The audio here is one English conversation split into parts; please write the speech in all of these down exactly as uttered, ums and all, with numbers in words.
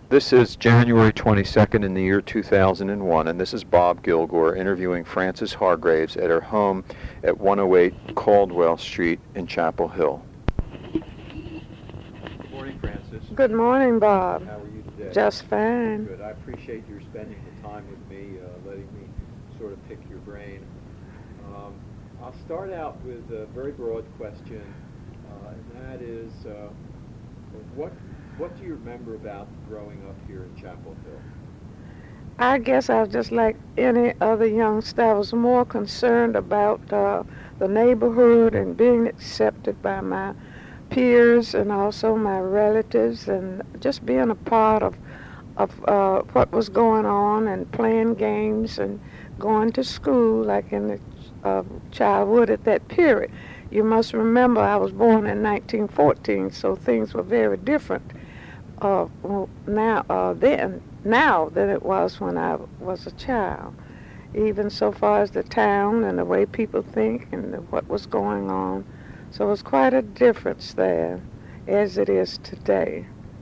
This is January twenty-second in the year two thousand one, and this is Bob Gilgore interviewing Frances Hargraves at her home at one oh eight Caldwell Street in Chapel Hill. Good morning, Frances. Good morning, Bob. How are you today? Just fine. Good. I appreciate your spending the time with me, uh, letting me sort of pick your brain. Um, I'll start out with a very broad question, uh, and that is, uh, what What do you remember about growing up here in Chapel Hill? I guess I was just like any other youngster. I was more concerned about uh, the neighborhood and being accepted by my peers and also my relatives, and just being a part of of uh, what was going on and playing games and going to school like in the uh, childhood at that period. You must remember I was born in nineteen fourteen, so things were very different uh, well, now uh, then now than it was when I was a child. Even so far as the town and the way people think and the, what was going on. So it was quite a difference there as it is today.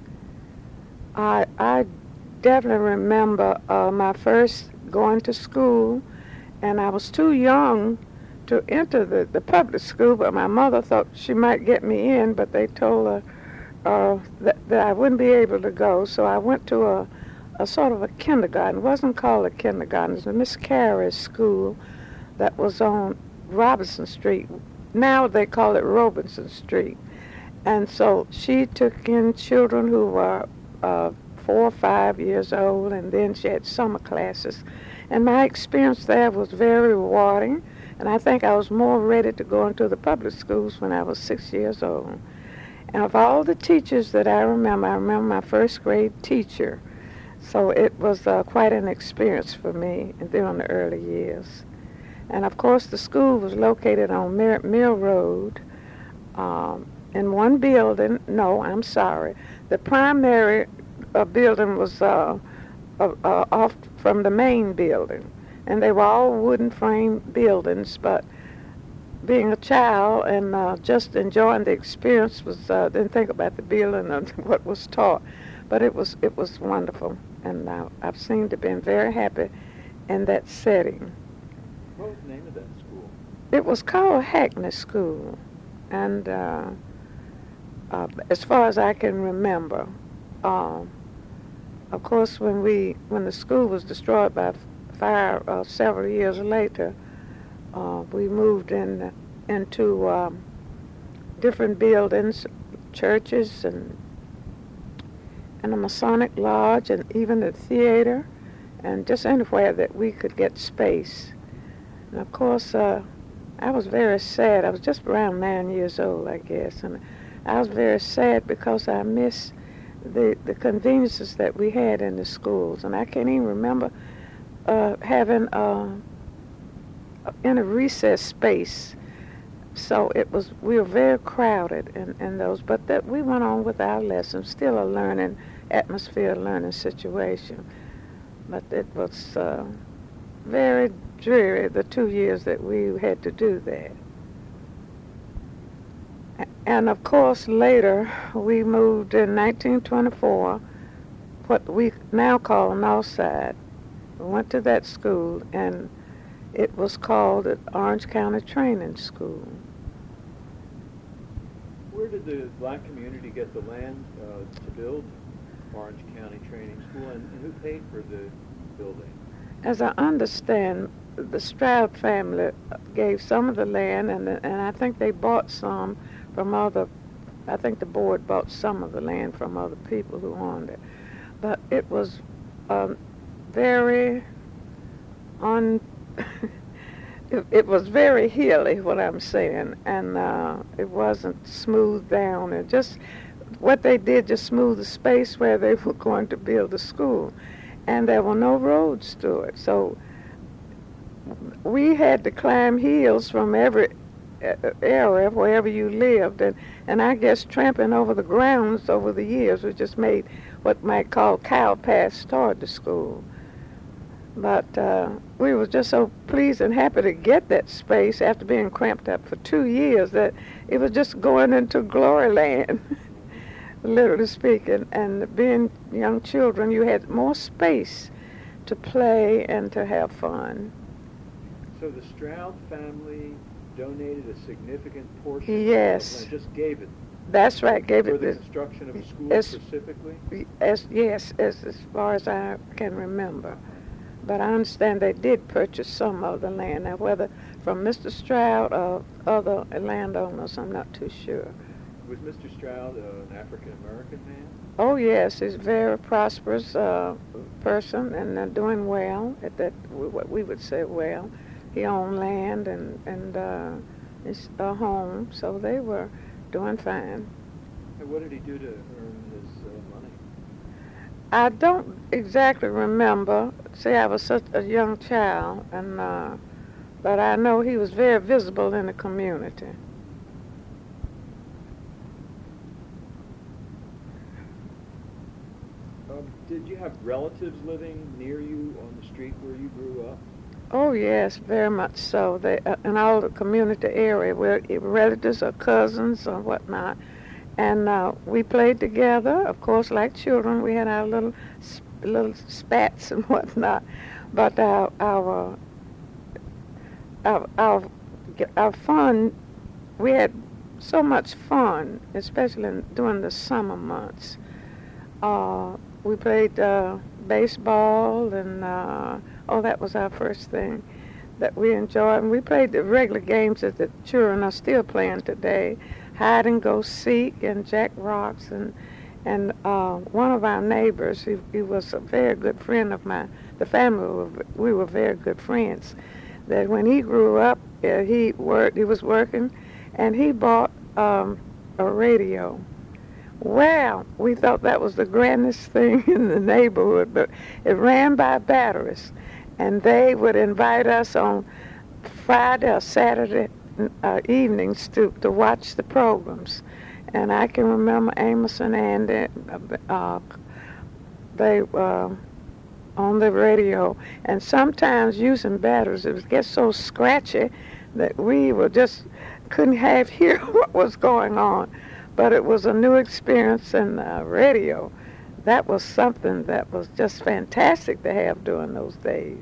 I I definitely remember uh, my first going to school, and I was too young to enter the, the public school, but my mother thought she might get me in, but they told her uh, that, that I wouldn't be able to go, so I went to a, a sort of a kindergarten. It wasn't called a kindergarten. It was a Miss Carey's school that was on Robinson Street. Now they call it Robinson Street. And so she took in children who were uh, four or five years old, and then she had summer classes. And my experience there was very rewarding, and I think I was more ready to go into the public schools when I was six years old. And of all the teachers that I remember, I remember my first grade teacher. So it was uh, quite an experience for me during the early years. And of course the school was located on Merritt Mill Road um, in one building. No, I'm sorry. The primary uh, building was uh, uh, uh, off from the main building. And they were all wooden frame buildings, but being a child and uh, just enjoying the experience was, uh, didn't think about the building and what was taught. But it was it was wonderful, and uh, I've seemed to been very happy in that setting. What was the name of that school? It was called Hackney School, and uh, uh, as far as I can remember, uh, of course, when we when the school was destroyed by fire uh, several years later, uh, we moved in into um, different buildings, churches, and and a Masonic lodge, and even the theater, and just anywhere that we could get space. And of course, uh, I was very sad. I was just around nine years old, I guess, and I was very sad because I missed the the conveniences that we had in the schools, and I can't even remember uh, having uh, in a recess space. So it was we were very crowded in, in those, but that we went on with our lessons, still a learning atmosphere, learning situation. But it was uh, very dreary the two years that we had to do that. And of course later we moved in nineteen twenty-four, what we now call Northside. We went to that school, and it was called the Orange County Training School. Where did the black community get the land uh, to build Orange County Training School, and, and who paid for the building? As I understand, the Stroud family gave some of the land, and and I think they bought some from other, I think the board bought some of the land from other people who owned it. But it was um, very un... it, it was very hilly, what I'm saying, and uh, it wasn't smoothed down. It just, what they did, just smooth the space where they were going to build a school. And there were no roads to it. So we had to climb hills from every area, wherever you lived. And, and I guess tramping over the grounds over the years, we just made what might call cow paths toward the school. But uh, we were just so pleased and happy to get that space after being cramped up for two years that it was just going into glory land. literally speaking. And being young children, you had more space to play and to have fun. So the Stroud family donated a significant portion Yes. of land, just gave it That's right, gave for it the this. construction of a school As- specifically? As, yes, as, as far as I can remember. But I understand they did purchase some of the land. Now, whether from Mister Stroud or other landowners, I'm not too sure. Was Mister Stroud uh, an African-American man? Oh, yes, he's a very prosperous uh, person and uh, doing well, at that, what we would say well. He owned land and, and uh, his a home, so they were doing fine. And what did he do to earn his uh, money? I don't exactly remember. See, I was such a young child, and uh, but I know he was very visible in the community. Um, did you have relatives living near you on the street where you grew up? Oh yes, very much so. They uh, in all the community area, where relatives or cousins or whatnot, and uh, we played together. Of course, like children, we had our little sp- little spats and whatnot. But our our our our, our fun, we had so much fun, especially in, during the summer months. Uh, we played uh, baseball and. Uh, Oh, that was our first thing that we enjoyed. And we played the regular games that the children are still playing today, hide and go seek and jack rocks. And and uh, one of our neighbors, he, he was a very good friend of mine. The family, were, we were very good friends. That when he grew up, uh, he worked. He was working, and he bought um, a radio. Well, we thought that was the grandest thing in the neighborhood, but it ran by batteries. And they would invite us on Friday or Saturday uh, evenings to, to watch the programs. And I can remember Amos and Andy, uh, they uh, on the radio. And sometimes using batteries, it would get so scratchy that we were just couldn't have hear what was going on. But it was a new experience in uh, radio. That was something that was just fantastic to have during those days.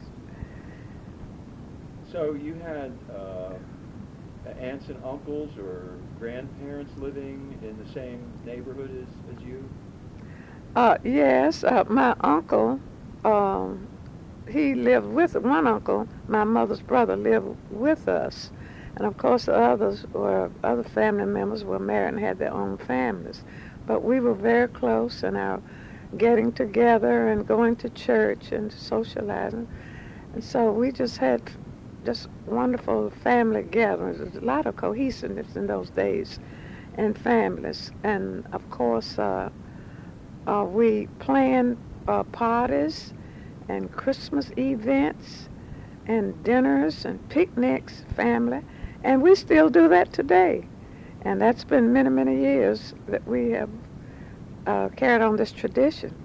So you had uh, aunts and uncles or grandparents living in the same neighborhood as, as you? Uh, yes, uh, my uncle, um, he lived with, one uncle, my mother's brother, lived with us. And of course the others were, other family members were married and had their own families. But we were very close in our getting together and going to church and socializing. And so we just had just wonderful family gatherings. There's a lot of cohesiveness in those days in families. And of course uh, uh, we planned uh, parties and Christmas events and dinners and picnics, family. And we still do that today. And that's been many, many years that we have uh, carried on this tradition.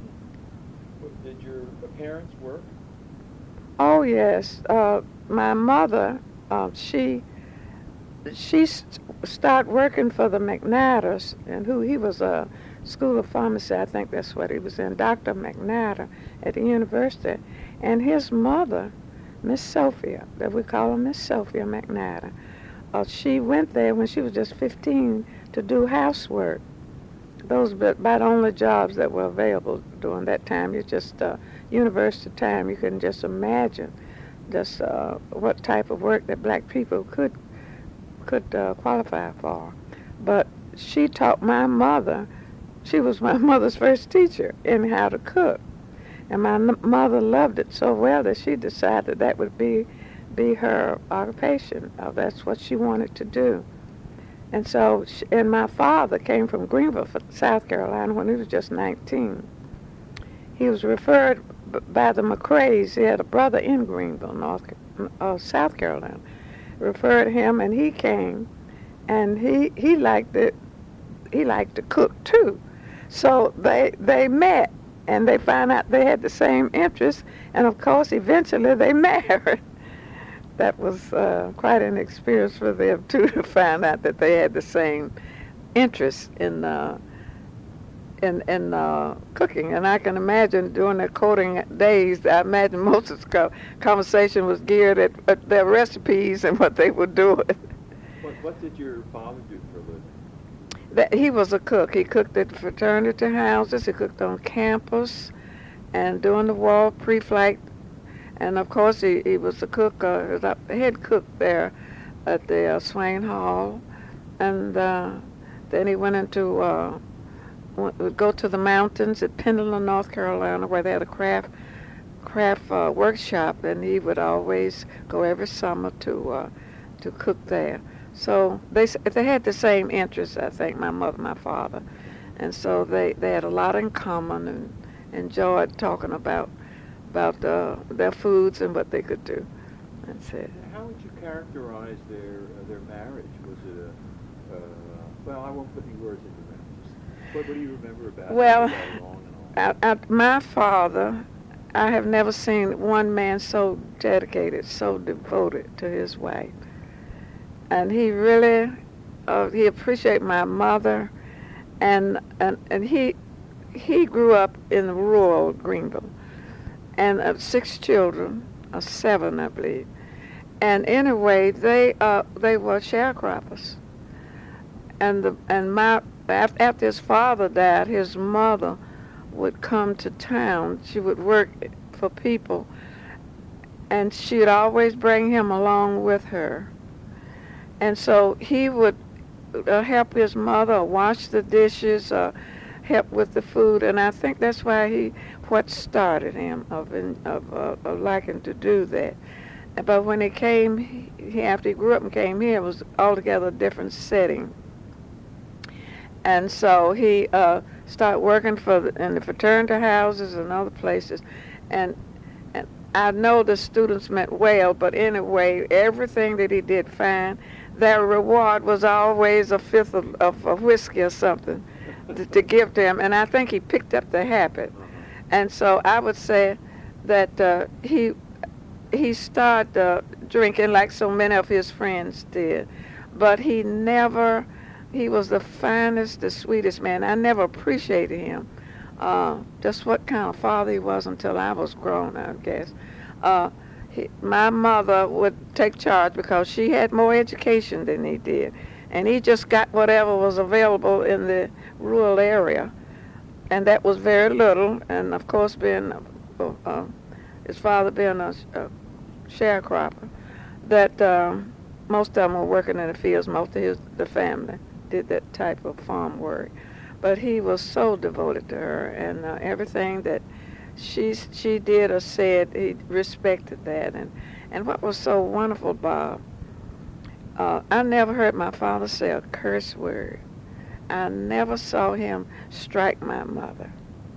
Did your parents work? Oh, yes. Uh, my mother, uh, she she st- started working for the McNatters, and who he was a school of pharmacy, I think that's what he was in, Doctor McNatter at the university. And his mother, Miss Sophia, that we call her Miss Sophia McNatter, Uh, she went there when she was just fifteen to do housework. Those were about the only jobs that were available during that time. You just, uh, university time, you couldn't just imagine just uh, what type of work that black people could could uh, qualify for. But she taught my mother, she was my mother's first teacher in how to cook. And my n- mother loved it so well that she decided that would be be her occupation. Uh, that's what she wanted to do. And so, she, and my father came from Greenville, South Carolina, when he was just nineteen. He was referred b- by the McCrays. He had a brother in Greenville, North, uh, South Carolina. Referred him, and he came, and he he liked it. He liked to cook too. So they they met, and they found out they had the same interests, and of course, eventually they married. That was uh, quite an experience for them, too, to find out that they had the same interest in uh, in in uh, cooking, and I can imagine during their courting days, I imagine most of the co- conversation was geared at, at their recipes and what they would do. What, what did your father do for a living? That he was a cook. He cooked at fraternity houses. He cooked on campus, and during the war, pre-flight, and of course he, he was a cook, uh, the head cook there at the uh, Swain Hall, and uh, then he went into uh, would go to the mountains at Pendleton, North Carolina, where they had a craft craft uh, workshop, and he would always go every summer to uh, to cook there. So they they had the same interests, I think, my mother and my father, and so they, they had a lot in common and enjoyed talking about about uh, their foods and what they could do. That's it. How would you characterize their uh, their marriage? Was it a uh, well? I won't put any words in your mouth. Just what, what do you remember about Well, it? How long and all? At, at my father, I have never seen one man so dedicated, so devoted to his wife. And he really, uh, he appreciated my mother, and and and he he grew up in rural Greenville, and uh, six children, or seven, I believe. And anyway, they uh they were sharecroppers. And the and my after, after his father died, his mother would come to town. She would work for people, and she'd always bring him along with her. And so he would uh, help his mother wash the dishes, uh, help with the food, and I think that's why he, what started him of in, of, uh, of liking to do that. But when he came, he, after he grew up and came here, it was altogether a different setting. And so he uh, started working for the, in the fraternity houses and other places, and and I know the students meant well, but anyway, everything that he did fine. Their reward was always a fifth of, of, of whiskey or something to, to give to him, and I think he picked up the habit. And so I would say that uh, he he started uh, drinking like so many of his friends did, but he never, he was the finest, the sweetest man. I never appreciated him, uh, just what kind of father he was until I was grown, I guess. Uh, he, my mother would take charge because she had more education than he did, and he just got whatever was available in the rural area, and that was very little. And of course, being uh, uh, his father being a, a sharecropper, that um, most of them were working in the fields. Most of his the family did that type of farm work, but he was so devoted to her, and uh, everything that she she did or said, he respected that. And and what was so wonderful, Bob, uh, I never heard my father say a curse word. I never saw him strike my mother.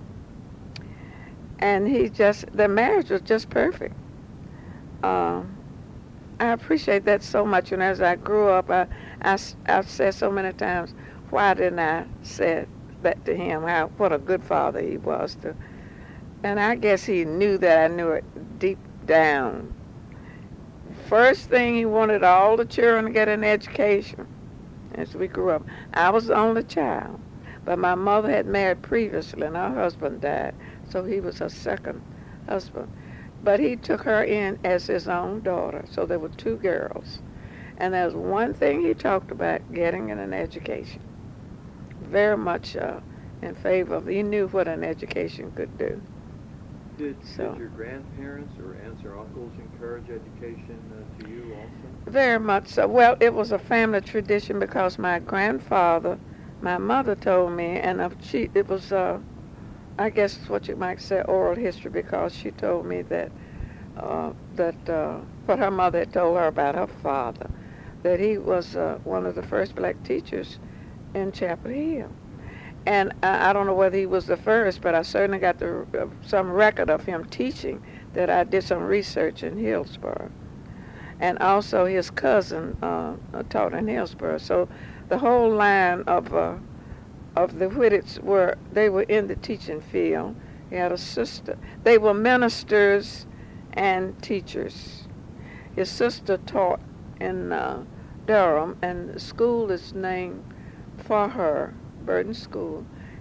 And he just, the marriage was just perfect. Um, I appreciate that so much. And as I grew up, I, I, I've said so many times, why didn't I say that to him? How what a good father he was to. And I guess he knew that I knew it deep down. First thing, he wanted all the children to get an education as we grew up. I was the only child, but my mother had married previously, and her husband died, so he was her second husband. But he took her in as his own daughter, so there were two girls. And there was one thing he talked about, getting an education. Very much uh, in favor of, he knew what an education could do. Did, So. did your grandparents or aunts or uncles encourage education uh, to you also? Very much so. Well, it was a family tradition because my grandfather, my mother told me, and uh, she, it was, uh, I guess what you might say, oral history, because she told me that uh, that uh, what her mother had told her about her father, that he was uh, one of the first black teachers in Chapel Hill. And I, I don't know whether he was the first, but I certainly got the, uh, some record of him teaching that I did some research in Hillsborough. And also his cousin uh, taught in Hillsborough. So the whole line of uh, of the Whittits were, they were in the teaching field. He had a sister. They were ministers and teachers. His sister taught in uh, Durham, and the school is named for her, Burton School,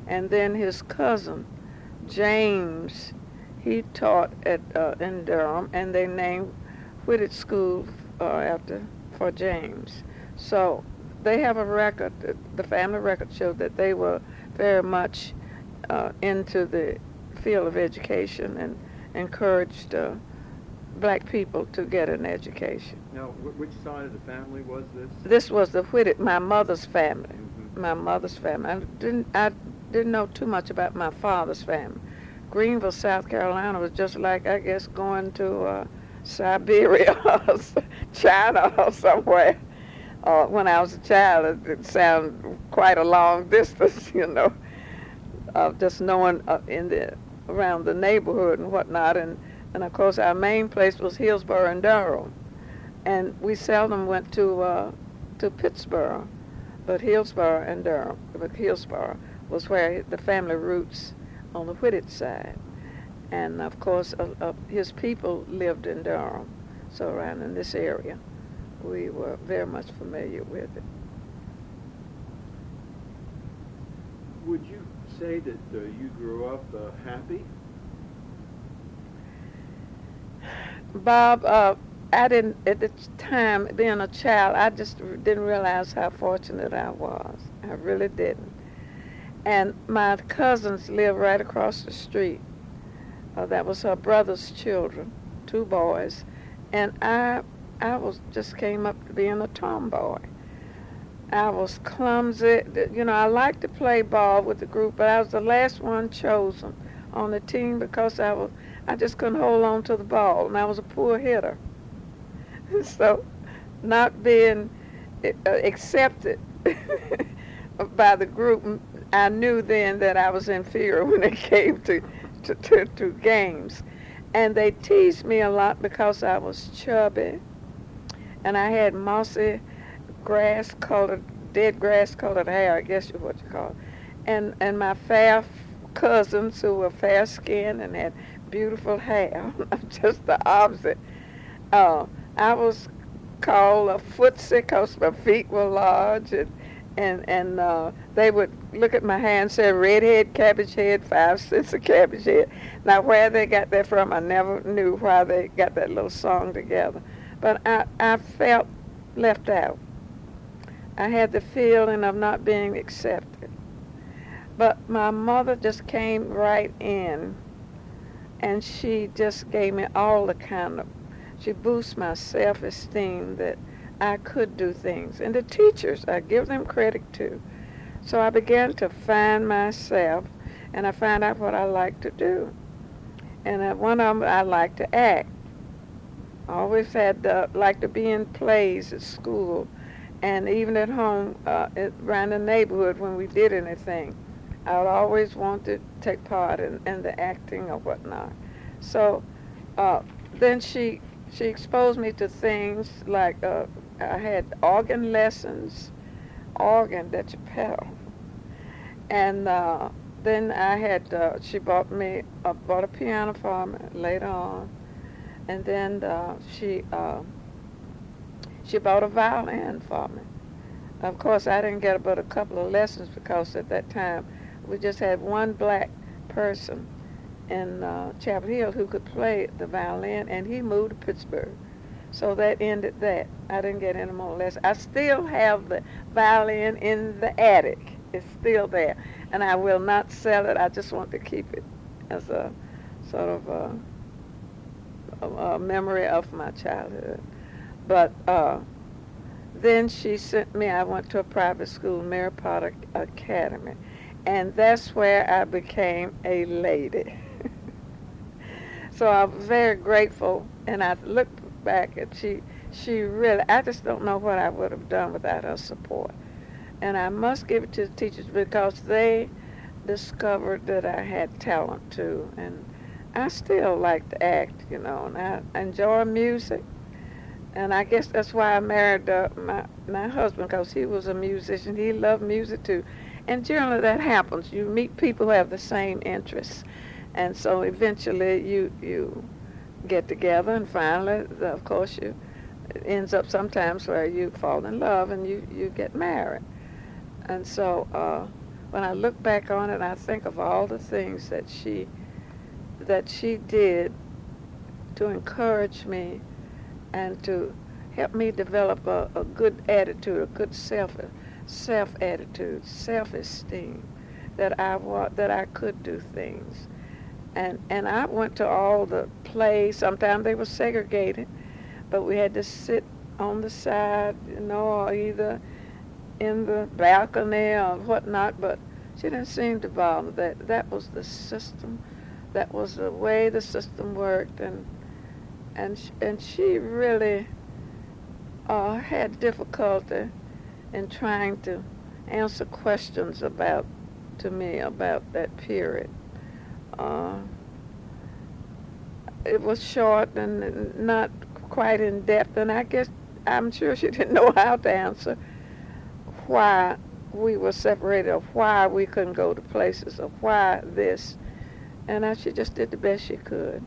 And then his cousin, James, he taught at uh, in Durham, and they named Whitted School uh, after for James. So they have a record. The family record showed that they were very much uh, into the field of education and encouraged uh, black people to get an education. Now, wh- which side of the family was this? This was the Whitted, my mother's family. Mm-hmm. My mother's family. I didn't I didn't know too much about my father's family. Greenville, South Carolina was just like, I guess, going to uh, Siberia or China or somewhere. Uh, when I was a child, it, it sounded quite a long distance, you know, uh, just knowing uh, in the around the neighborhood and whatnot. And, and of course, our main place was Hillsborough and Durham. And we seldom went to uh, to Pittsburgh, but Hillsborough and Durham. But Hillsborough was where the family roots on the Whitted side. And of course, uh, uh, his people lived in Durham, so around in this area. We were very much familiar with it. Would you say that uh, you grew up uh, happy? Bob, uh, I didn't, at the time, being a child, I just didn't realize how fortunate I was. I really didn't. And my cousins lived right across the street. Uh, that was her brother's children, two boys. And I I was just came up to being a tomboy. I was clumsy. You know, I liked to play ball with the group, but I was the last one chosen on the team because I was I just couldn't hold on to the ball, and I was a poor hitter. So, not being uh, accepted by the group, I knew then that I was inferior when it came to, to, to, to games. And they teased me a lot because I was chubby, and I had mossy grass-colored, dead grass-colored hair, I guess is what you call it. And, and my fair cousins who were fair-skinned and had beautiful hair, just the opposite. Uh, I was called a footsie because my feet were large, and and, and uh, they would look at my hand and say, redhead, cabbage head, five cents a cabbage head. Now, where they got that from, I never knew why they got that little song together. But I, I felt left out. I had the feeling of not being accepted. But my mother just came right in, and she just gave me all the kind of, she boosted my self-esteem that I could do things. And the teachers, I give them credit too. So I began to find myself, and I found out what I like to do. And uh, one of them, I like to act. I always had uh, liked to be in plays at school, and even at home, uh, at, around the neighborhood when we did anything. I would always want to take part in, in the acting or whatnot. So uh, then she she exposed me to things like uh, I had organ lessons, organ that you pedal, and uh, then I had uh, she bought me uh, bought a piano for me later on, and then uh, she uh, she bought a violin for me. Of course, I didn't get but a couple of lessons because at that time we just had one black person in uh, Chapel Hill who could play the violin, and he moved to Pittsburgh. So that ended that. I didn't get any more lessons. I still have the violin in the attic. It's still there, and I will not sell it. I just want to keep it as a sort of a, a, a memory of my childhood. But uh, then she sent me, I went to a private school, Mary Potter Academy, and that's where I became a lady. So I'm very grateful, and I look back at she, she really, I just don't know what I would have done without her support. And I must give it to the teachers because they discovered that I had talent too, and I still like to act, you know, and I enjoy music. And I guess that's why I married uh, my, my husband, because he was a musician. He loved music too. And generally that happens. You meet people who have the same interests. And so eventually you you get together, and finally, of course, you it ends up sometimes where you fall in love and you, you get married. And so uh, when I look back on it, I think of all the things that she that she did to encourage me and to help me develop a, a good attitude, a good self self attitude, self esteem, that I wa- that I could do things. And and I went to all the plays. Sometimes they were segregated, but we had to sit on the side, you know, or either in the balcony or whatnot. But she didn't seem to bother that. That was the system. That was the way the system worked, and and sh- and she really uh, had difficulty in trying to answer questions about to me about that period. Uh, it was short and not quite in depth, and I guess I'm sure she didn't know how to answer why we were separated, or why we couldn't go to places, or why this. And I, she just did the best she could.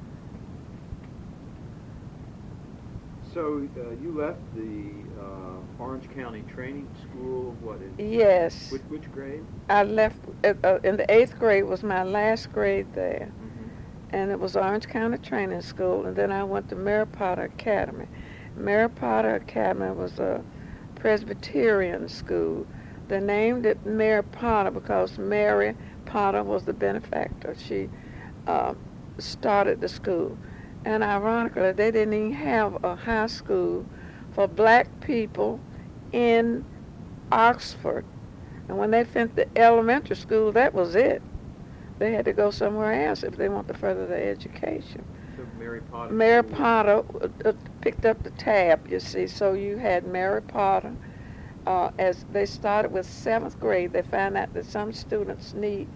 So uh, you left the uh, Orange County Training School, what, in Yes. which, which grade? I left uh, in the eighth grade was my last grade there. Mm-hmm. And it was Orange County Training School, and then I went to Mary Potter Academy. Mary Potter Academy was a Presbyterian school. They named it Mary Potter because Mary Potter was the benefactor. She uh, started the school. And ironically, they didn't even have a high school for black people in Oxford. And when they finished the elementary school, that was it. They had to go somewhere else if they wanted to further their education. So Mary Potter. Mary School. Potter uh, picked up the tab, you see. So you had Mary Potter. Uh, as they started with seventh grade, they found out that some students need,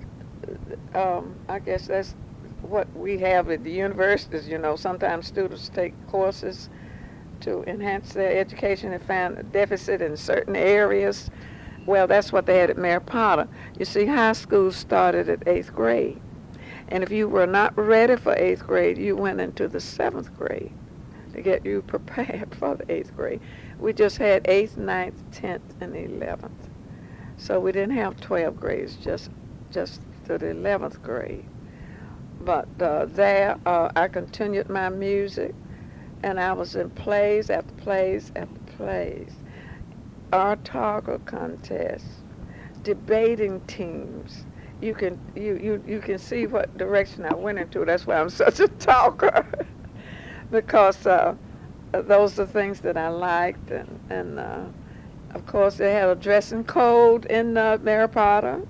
um, I guess that's what we have at the universities, you know. Sometimes students take courses to enhance their education and find a deficit in certain areas. Well, that's what they had at Mary Potter. You see, high school started at eighth grade. And if you were not ready for eighth grade, you went into the seventh grade to get you prepared for the eighth grade. We just had eighth, ninth, tenth, and eleventh. So we didn't have twelve grades, just just to the eleventh grade. But uh, there, uh, I continued my music, and I was in plays after plays after plays, oratorio contests, debating teams. You can you, you, you can see what direction I went into. That's why I'm such a talker, because uh, those are things that I liked, and, and uh, of course they had a dressing code in uh, Mary Potter.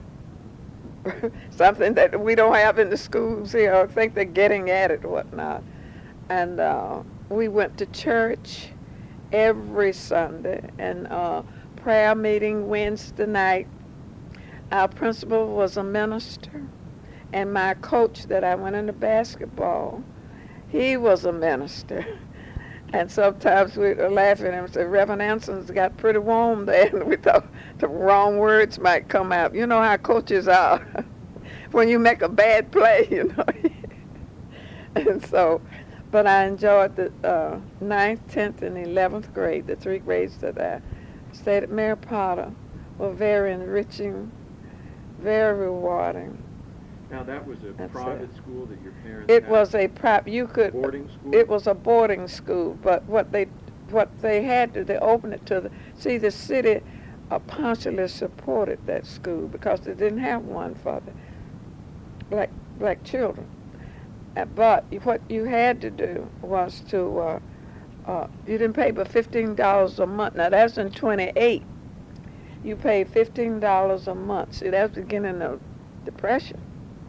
Something that we don't have in the schools here. I think they're getting at it, whatnot. And uh, we went to church every Sunday, and uh, prayer meeting Wednesday night. Our principal was a minister, and my coach that I went into basketball, he was a minister. And sometimes we were laughing at him and said, Reverend Anson's got pretty warm there, and we thought the wrong words might come out. You know how coaches are when you make a bad play, you know. And so, but I enjoyed the uh, ninth, tenth, and eleventh grade, the three grades that I stayed at Mary Potter, were very enriching, very rewarding. Now that was a That's private it. school that your parents It had? was a prop. You could. Boarding school? It was a boarding school, but what they what they had to, they opened it to the. See, the city uh, partially supported that school because they didn't have one for the black black children. Uh, but what you had to do was to uh, uh, you didn't pay but fifteen dollars a month. Now that's in twenty-eight. You paid fifteen dollars a month. See, that was the beginning of Depression.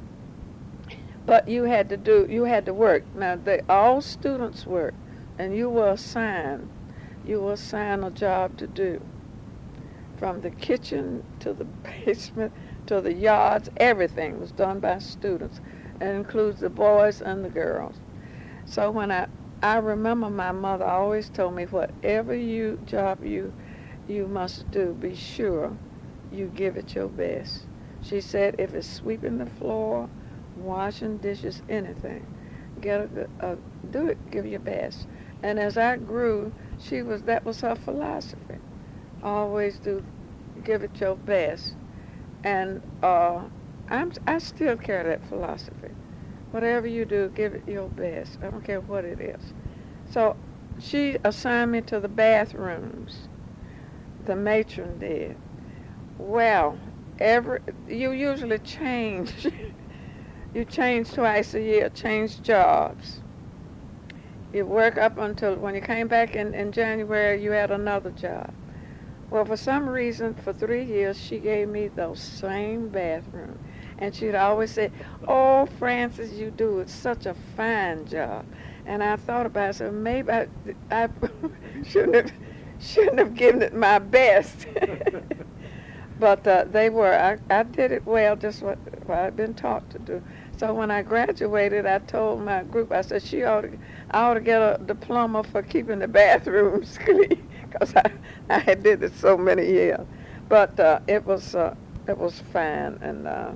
But you had to do, you had to work. Now, they, all students work, and you were assigned, you were assigned a job to do. From the kitchen to the basement to the yards, everything was done by students. It includes the boys and the girls. So when I, I remember my mother always told me, whatever you job you, you must do, be sure you give it your best. She said, if it's sweeping the floor, washing dishes, anything, get a, a, do it, give your best. And as I grew, she was that was her philosophy. Always do, give it your best. And uh, I'm, I still carry that philosophy. Whatever you do, give it your best. I don't care what it is. So she assigned me to the bathrooms. The matron did. Well, every you usually change. You change twice a year, change jobs. You work up until when you came back in, in January, you had another job. Well, for some reason, for three years, she gave me those same bathrooms. And she'd always say, "Oh, Frances, you do it's such a fine job." And I thought about it, I said, maybe I, I shouldn't have, shouldn't have given it my best. But uh, they were, I, I did it well, just what, what I'd been taught to do. So when I graduated, I told my group, I said, she ought to, I ought to get a diploma for keeping the bathrooms clean, because I, I had did it so many years. But uh, it was, uh, it was fine, and uh,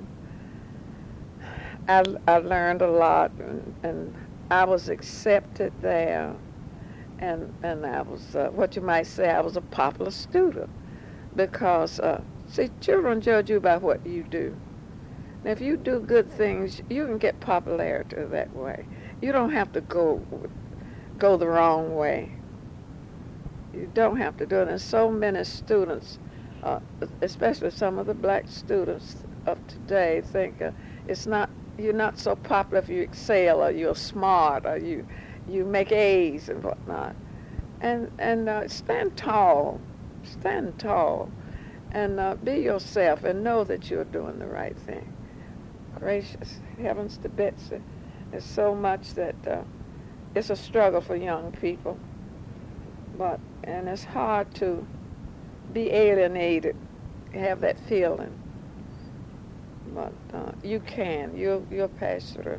I, I learned a lot, and, and I was accepted there, and, and I was, uh, what you might say, I was a popular student, because, uh, see, children judge you by what you do. Now, if you do good things, you can get popularity that way. You don't have to go go the wrong way. You don't have to do it. And so many students, uh, especially some of the black students of today, think uh, it's not you're not so popular if you excel or you're smart or you you make A's and whatnot. And and uh, stand tall, stand tall, and uh, be yourself and know that you're doing the right thing. Gracious heavens to Betsy, there's so much that uh, it's a struggle for young people, but and it's hard to be alienated, have that feeling, but uh, you can, you'll, you'll pass through.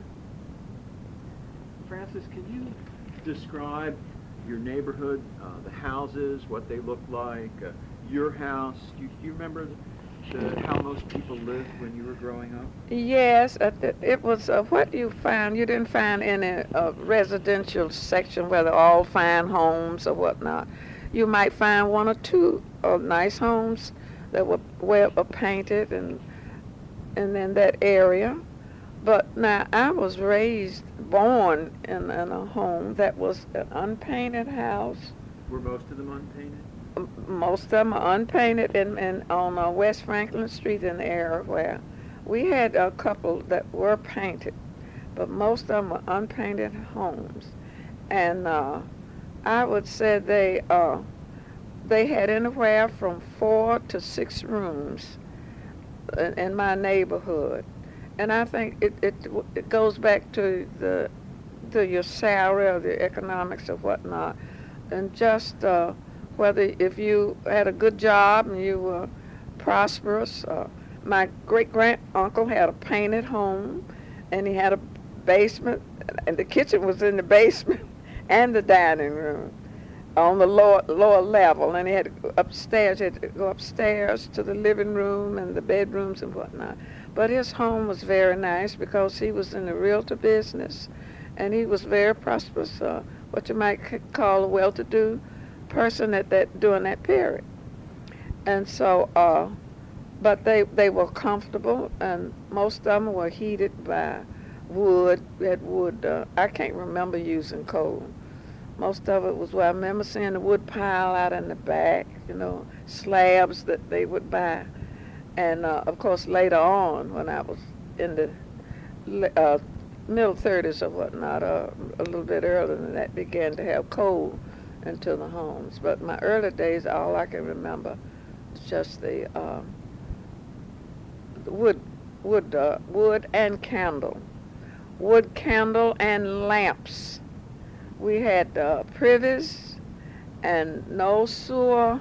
Frances, can you describe your neighborhood, uh, the houses, what they look like, uh, your house? Do you, do you remember the, how most people lived when you were growing up? Yes, uh, th- it was uh, what you found. You didn't find any uh, residential section where they're all fine homes or whatnot. You might find one or two uh, nice homes that were well painted and and in that area. But now I was raised, born in, in a home that was an unpainted house. Were most of them unpainted? Most of them are unpainted in, in, on uh, West Franklin Street in the area where we had a couple that were painted, but most of them were unpainted homes. And uh, I would say they uh, they had anywhere from four to six rooms in, in my neighborhood. And I think it, it, it goes back to the to your salary or the economics or whatnot, and just uh, whether if you had a good job and you were prosperous. Uh, my great-grand-uncle had a painted home, and he had a basement, and the kitchen was in the basement, and the dining room on the lower, lower level, and he had to go upstairs, he had to go upstairs to the living room and the bedrooms and whatnot. But his home was very nice because he was in the realtor business, and he was very prosperous, uh, what you might call a well-to-do person at that during that period. And so, uh, but they they were comfortable, and most of them were heated by wood. We had wood. Uh, I can't remember using coal. Most of it was, well, I remember seeing the wood pile out in the back, you know, slabs that they would buy. And uh, of course, later on, when I was in the uh, middle thirties or whatnot, uh, a little bit earlier than that, began to have coal into the homes. But my early days, all I can remember is just the, uh, the wood, wood, uh, wood and candle, wood candle and lamps. We had uh, privies and no sewer,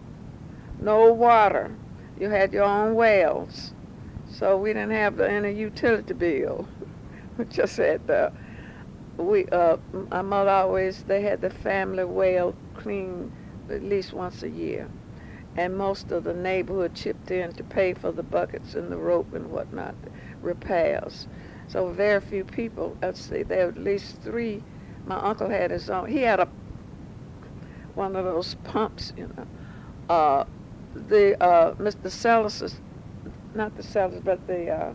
no water. You had your own wells, so we didn't have any utility bill. We just had the. We, uh, my mother always, they had the family well cleaned at least once a year. And most of the neighborhood chipped in to pay for the buckets and the rope and whatnot, the repairs. So very few people, let's see, there were at least three. My uncle had his own, he had a, one of those pumps, you know. Uh, the, uh, Mister Sellis's not the Sellers, but the uh,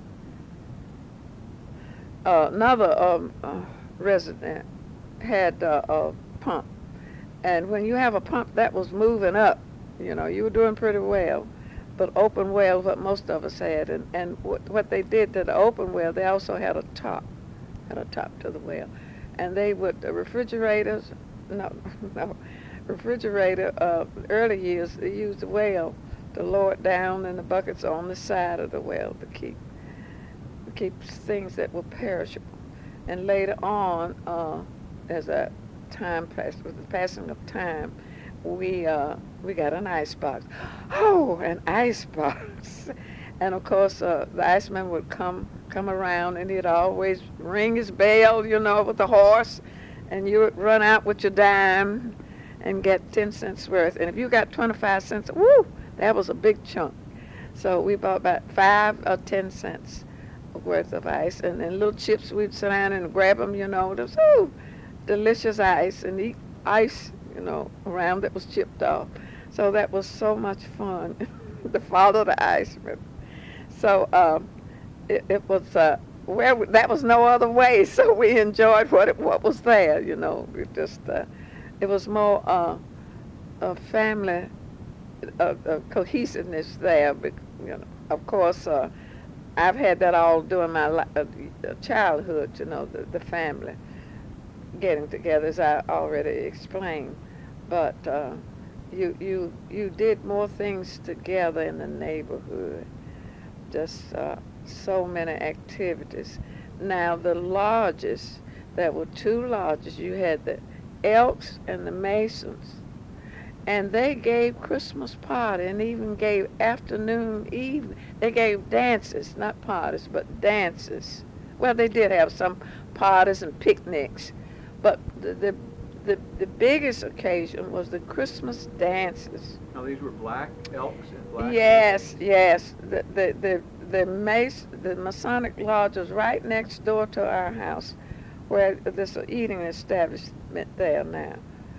uh, another um, uh, resident had uh, a pump, and when you have a pump that was moving up, you know, you were doing pretty well. But open well, what most of us had, and and what, what they did to the open well, they also had a top, had a top to the well, and they would the refrigerators, no, no, refrigerator. Uh, early years they used the well to lower it down, and the buckets on the side of the well to keep keep things that were perishable. And later on, uh, as a time passed, with the passing of time, we uh, we got an ice box. Oh, an ice box! And of course, uh, the iceman would come come around, and he'd always ring his bell, you know, with the horse, and you would run out with your dime and get ten cents worth. And if you got twenty-five cents, woo, that was a big chunk. So we bought about five or ten cents worth of ice, and then little chips. We'd sit down and grab them, you know, those ooh, delicious ice, and eat ice, you know, around that was chipped off. So that was so much fun to follow the ice. So um, it, it was uh, where we, that was no other way. So we enjoyed what it, what was there. You know, we just uh, it was more uh, a family uh, uh, cohesiveness there. But, you know, of course, uh, I've had that all during my li- uh, childhood. You know, the, the family getting together, as I already explained. But uh, you you you did more things together in the neighborhood. Just uh, so many activities. Now the lodges, there were two lodges. You had the Elks and the Masons, and they gave Christmas party and even gave afternoon evening. They gave dances, not parties, but dances. Well, they did have some parties and picnics, but the the The, the biggest occasion was the Christmas dances. Now these were black elks and black. Yes, yes. The the the the, Mas- the Masonic Lodge was right next door to our house, where there's an eating establishment there now,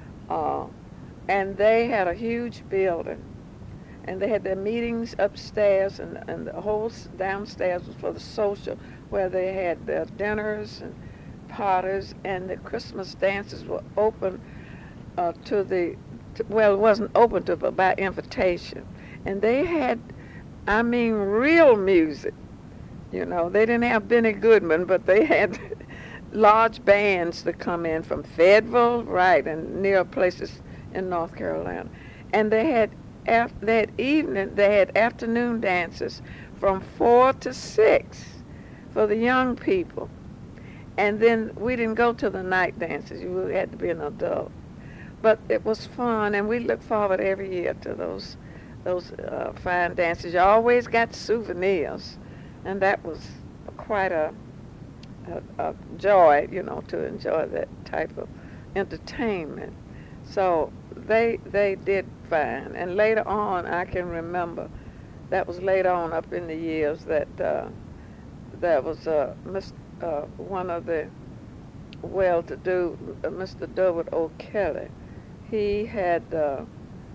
uh, and they had a huge building, and they had their meetings upstairs, and and the whole downstairs was for the social, where they had their dinners and parties, and the Christmas dances were open uh, to the, to, well, it wasn't open to, but by invitation. And they had, I mean, real music. You know, they didn't have Benny Goodman, but they had large bands that come in from Fayetteville, right, and near places in North Carolina. And they had, af- they had evening, they had afternoon dances from four to six for the young people. And then we didn't go to the night dances. You had to be an adult. But it was fun, and we look forward every year to those those uh, fine dances. You always got souvenirs, and that was quite a, a, a joy, you know, to enjoy that type of entertainment. So they they did fine. And later on, I can remember, that was later on up in the years, that uh, there was a uh, Mister Uh, one of the well-to-do, uh, Mister Durwood O'Kelly. He had uh,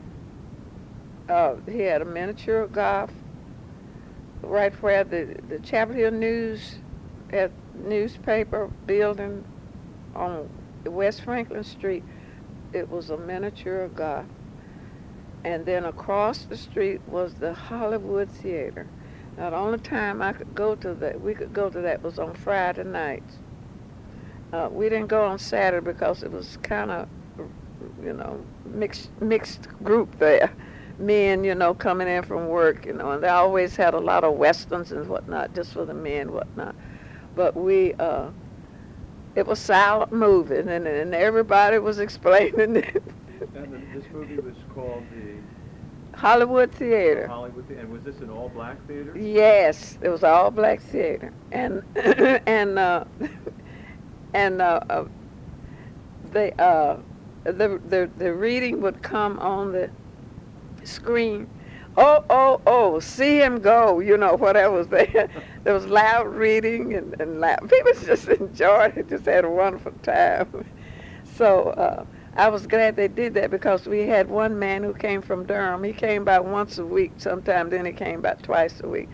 uh, he had a miniature golf right where the the Chapel Hill News had newspaper building on West Franklin Street. It was a miniature golf, and then across the street was the Hollywood Theater. Now, the only time I could go to that, we could go to that, was on Friday nights. Uh, we didn't go on Saturday because it was kind of, you know, mixed mixed group there. Men, you know, coming in from work, you know, and they always had a lot of westerns and whatnot, just for the men, whatnot. But we, uh, it was silent moving, and, and everybody was explaining it. And the, this movie was called the Hollywood Theater. Hollywood Theater. And was this an all-black theater? Yes, it was all black theater, and and uh, and uh, uh, they uh, the the the reading would come on the screen. Oh, oh, oh! See him go! You know, whatever was there. There was loud reading and and loud. People just enjoyed it. Just had a wonderful time. So. Uh, I was glad they did that, because we had one man who came from Durham. He came about once a week sometime, then he came about twice a week.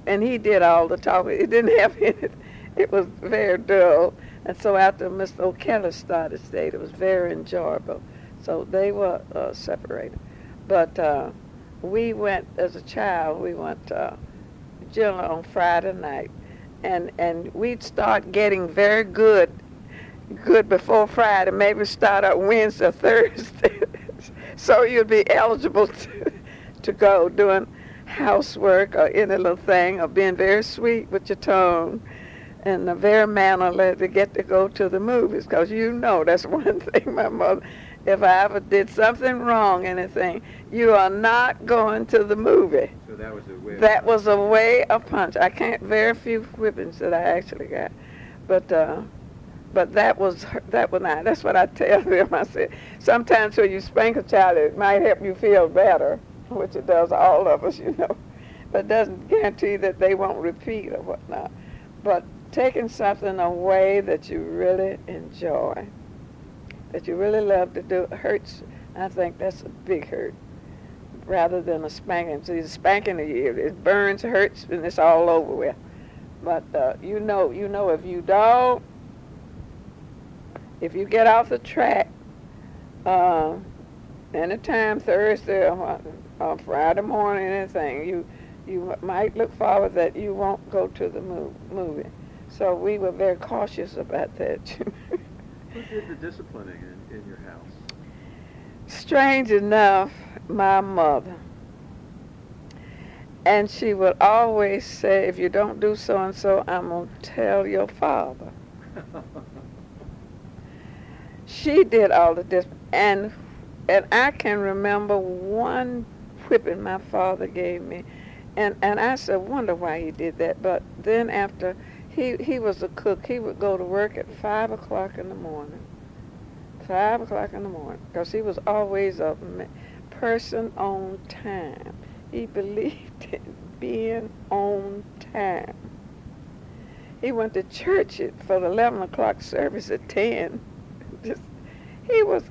and he did all the talking. It didn't have any. It was very dull. And so after Mister O'Kelly started state, it was very enjoyable. So they were uh, separated. But uh, we went, as a child, we went uh, generally on Friday night. And, and we'd start getting very good, good before Friday, maybe start out Wednesday or Thursday. So you'd be eligible to, to go doing housework or any little thing, or being very sweet with your tongue and a very mannerly to get to go to the movies. Because you know that's one thing my mother, if I ever did something wrong, anything, you are not going to the movie. So that was a way. That was a way of punch. I can't, very few whippings that I actually got. But uh, but that was, that was not, that's what I tell them. I said, sometimes when you spank a child, it might help you feel better, which it does all of us, you know. But it doesn't guarantee that they won't repeat or whatnot. But taking something away that you really enjoy, that you really love to do, hurts. I think that's a big hurt, rather than a spanking. See, the spanking, it burns, hurts, and it's all over with. But uh, you know, you know, if you don't, if you get off the track, uh, anytime Thursday or, or Friday morning, anything, you you might look forward that you won't go to the mov- movie. So we were very cautious about that. Who did the disciplining in, in your house? Strange enough, my mother. And she would always say, if you don't do so-and-so, I'm going to tell your father. She did all of this. And, and I can remember one whipping my father gave me. And, and I said, wonder why he did that. But then after, he, he was a cook. He would go to work at five o'clock in the morning. five o'clock in the morning. Because he was always a person on time. He believed in being on time. He went to church at, for the eleven o'clock service at ten. Just, he was,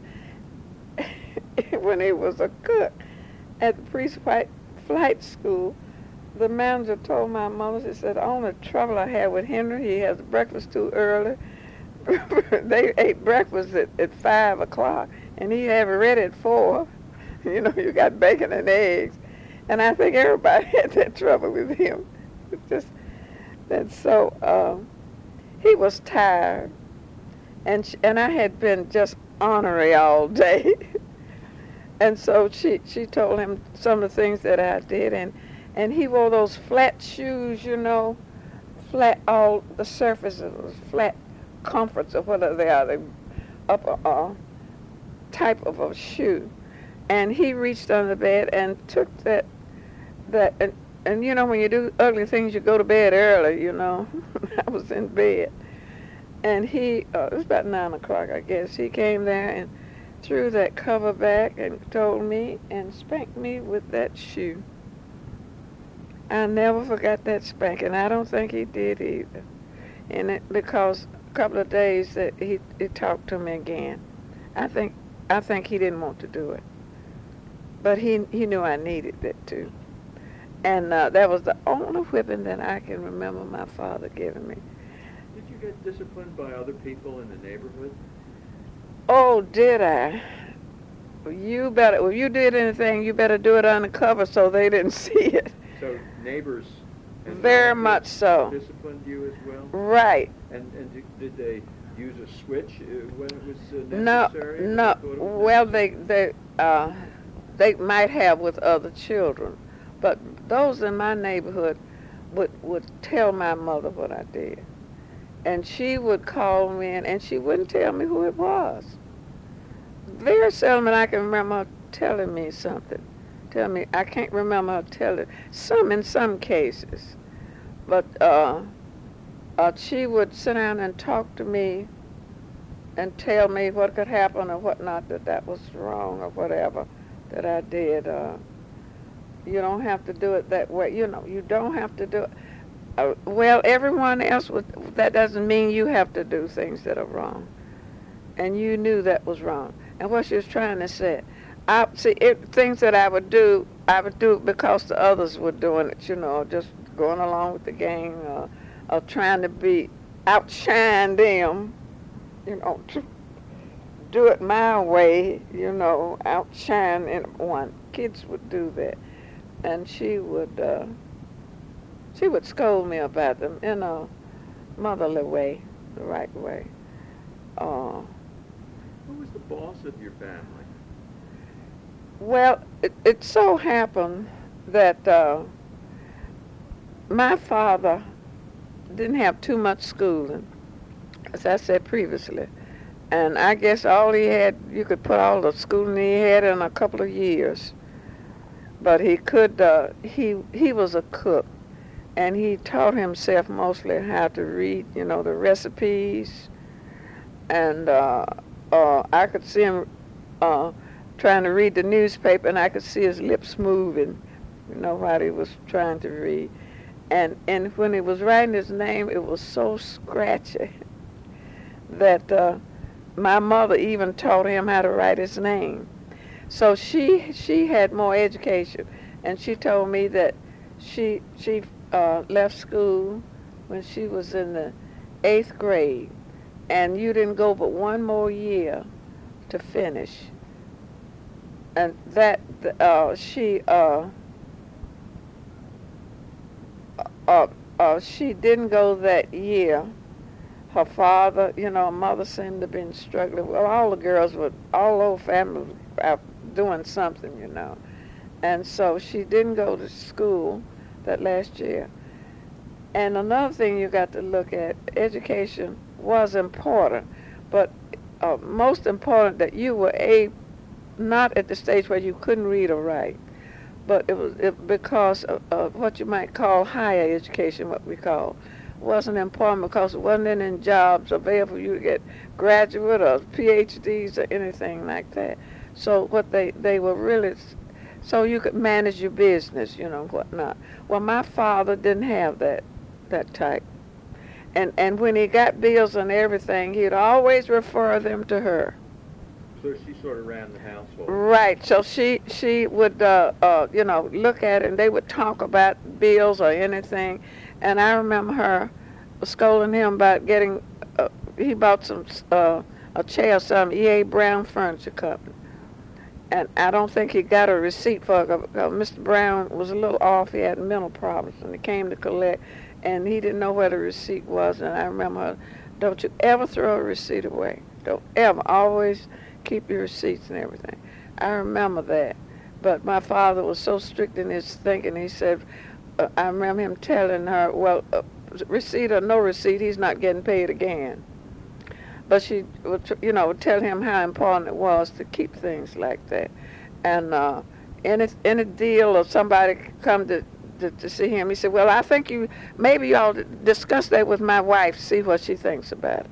when he was a cook at the pre-flight flight school, the manager told my mother, she said, the only trouble I had with Henry, he has breakfast too early. They ate breakfast at, at five o'clock, and he had it ready at four. You know, you got bacon and eggs. And I think everybody had that trouble with him. It's just, and so um, he was tired. And sh- and I had been just ornery all day. And so she, she told him some of the things that I did. And, and he wore those flat shoes, you know, flat, all the surfaces, those flat comforts or whatever they are, they up a uh, type of a shoe. And he reached under the bed and took that, that and, and you know, when you do ugly things, you go to bed early, you know. I was in bed. And he, uh, it was about nine o'clock, I guess. He came there and threw that cover back and told me and spanked me with that shoe. I never forgot that spanking. I don't think he did either. And it, because a couple of days that he, he talked to me again. I think I think he didn't want to do it. But he he knew I needed it too. And uh, that was the only whipping that I can remember my father giving me. Did you get disciplined by other people in the neighborhood? Oh, did I? You better, if you did anything, you better do it undercover so they didn't see it. So neighbors and Very much so. disciplined you as well? Right. And and did, did they use a switch uh, when it was uh, No, necessary? no. When you thought it was Well, necessary? they they uh, they might have with other children, but those in my neighborhood would would tell my mother what I did, and she would call me in, and she wouldn't tell me who it was. Very seldom I can remember her telling me something. Tell me, I can't remember her telling. Some in some cases, but uh, uh, she would sit down and talk to me and tell me what could happen or what not, that that was wrong or whatever that I did. Uh, you don't have to do it that way. You know, you don't have to do it. Uh, well, everyone else, would, that doesn't mean you have to do things that are wrong. And you knew that was wrong. And what she was trying to say, I see it, things that I would do, I would do it because the others were doing it, you know, just going along with the gang, uh, or trying to be outshine them, you know, to do it my way, you know, outshine anyone. Kids would do that, and she would uh, she would scold me about them in a motherly way, the right way. Uh, Who was the boss of your family? well, it, it so happened that uh, my father didn't have too much schooling, as I said previously. And I guess all he had, you could put all the schooling he had in a couple of years. But he could, uh, he he was a cook, and he taught himself mostly how to read, you know, the recipes. And uh, uh, I could see him uh, trying to read the newspaper, and I could see his lips moving, you know, while he was trying to read. And and when he was writing his name, it was so scratchy that uh, my mother even taught him how to write his name. So she she had more education, and she told me that she she uh, left school when she was in the eighth grade, and you didn't go but one more year to finish. And that uh, she uh, uh, uh, she didn't go that year. Her father, you know, her mother seemed to have been struggling. Well, all the girls were, all over family were out doing something, you know. And so she didn't go to school that last year. And another thing you got to look at, education was important, but uh, most important that you were a, not at the stage where you couldn't read or write, but it was it, because of, of what you might call higher education, what we call, wasn't important because it wasn't any jobs available for you to get graduate or P H Ds or anything like that. So what they, they were really, so you could manage your business, you know, whatnot. Well, my father didn't have that, that type. And and when he got bills and everything, he'd always refer them to her. So she sort of ran the household. Right. So she she would uh, uh, you know, look at it, and they would talk about bills or anything. And I remember her scolding him about getting. Uh, he bought some uh, a chair, some E A Brown Furniture Company, and I don't think he got a receipt for it because Mister Brown was a little off. He had mental problems, and he came to collect, and he didn't know where the receipt was. And I remember her, don't you ever throw a receipt away. Don't ever. Always keep your receipts and everything. I remember that. But my father was so strict in his thinking. He said, uh, I remember him telling her, well, uh, receipt or no receipt, he's not getting paid again. But she would, you know, would tell him how important it was to keep things like that. And uh, any any deal or somebody come to, to to see him, he said, well, I think you, maybe you ought to discuss that with my wife, see what she thinks about it.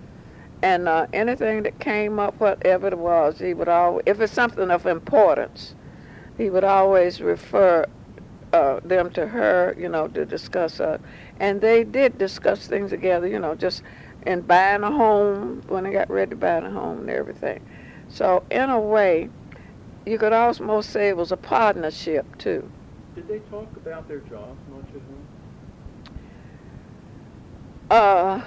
And uh, anything that came up, whatever it was, he would always, if it's something of importance, he would always refer uh, them to her, you know, to discuss uh And they did discuss things together, you know, just in buying a home, when they got ready to buy a home and everything. So in a way, you could almost say it was a partnership, too. Did they talk about their jobs much at home? Uh,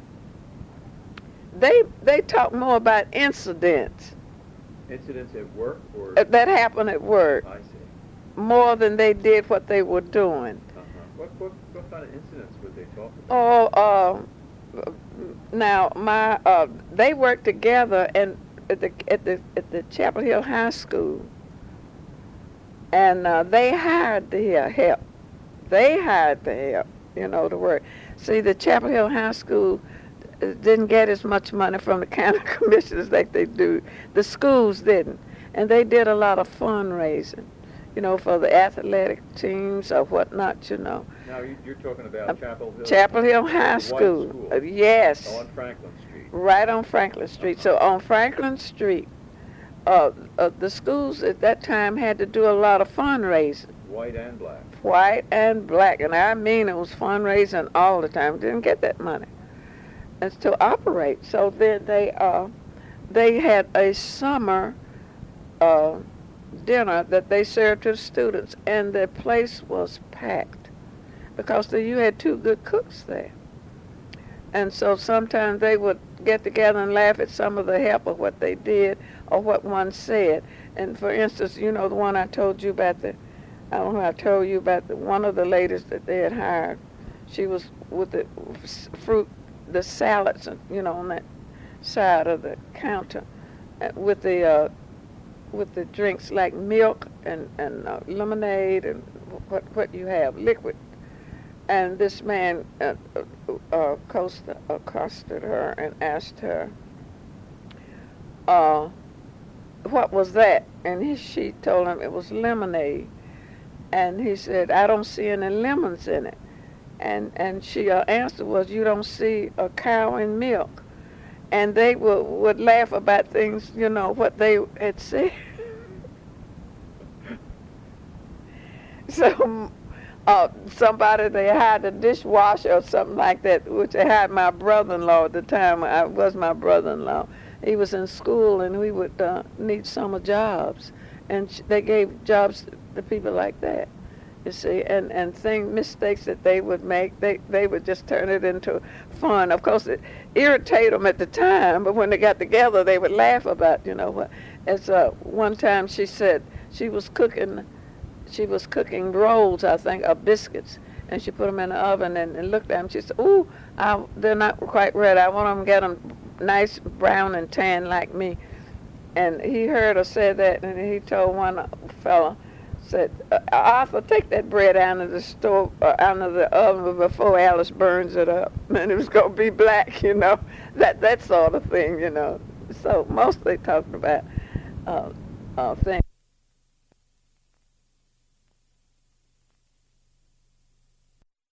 they they talked more about incidents. Incidents at work or? Uh, that happened at work. I see. More than they did what they were doing. Uh-huh. What, what, what kind of incidents would they talk about? Oh, uh, now my uh, they worked together and at the at the at the Chapel Hill High School, and uh, they hired the help. They hired the help, you know, to work. See, the Chapel Hill High School didn't get as much money from the county commissioners like they do. The schools didn't, and they did a lot of fundraising, you know, for the athletic teams or whatnot, you know. Now you- you're talking about Uh, Chapel Hill? Chapel Hill The High white School. school. Uh, yes. On Franklin Street. Right on Franklin Street. So on Franklin Street, uh, uh, the schools at that time had to do a lot of fundraising, White and black. white and black. And I mean it was fundraising all the time. Didn't get that money. And to operate. So then they uh, they had a summer uh, dinner that they served to the students, and the place was packed. because the, you had two good cooks there. And so sometimes they would get together and laugh at some of the help of what they did or what one said. And for instance, you know, the one I told you about, the, I don't know, I told you about the, one of the ladies that they had hired. She was with the fruit, the salads, you know, on that side of the counter, uh, with the uh, with the drinks like milk and and uh, lemonade and what what you have, liquid. And this man uh, uh, accosted, accosted her and asked her, uh, what was that? And he, she told him it was lemonade. And he said, I don't see any lemons in it. And and she uh, answer was, you don't see a cow in milk. And they would, would laugh about things, you know, what they had said. So uh, somebody, they hired a dishwasher or something like that, which they hired my brother-in-law at the time. I was my brother-in-law. He was in school, and we would uh, need summer jobs. And sh- they gave jobs to people like that. You see, and, and thing, mistakes that they would make, they, they would just turn it into fun. Of course, it irritated them at the time, but when they got together, they would laugh about, you know, what. As uh, one time she said she was cooking, she was cooking rolls, I think, of biscuits, and she put them in the oven and, and looked at them. She said, ooh, I, they're not quite ready. I want them to get them nice brown and tan like me. And he heard her say that, and he told one fella, said, Arthur, take that bread out of the stove, uh, out of the oven before Alice burns it up. And it was going to be black, you know, that that sort of thing, you know. So mostly talking about uh, uh, things.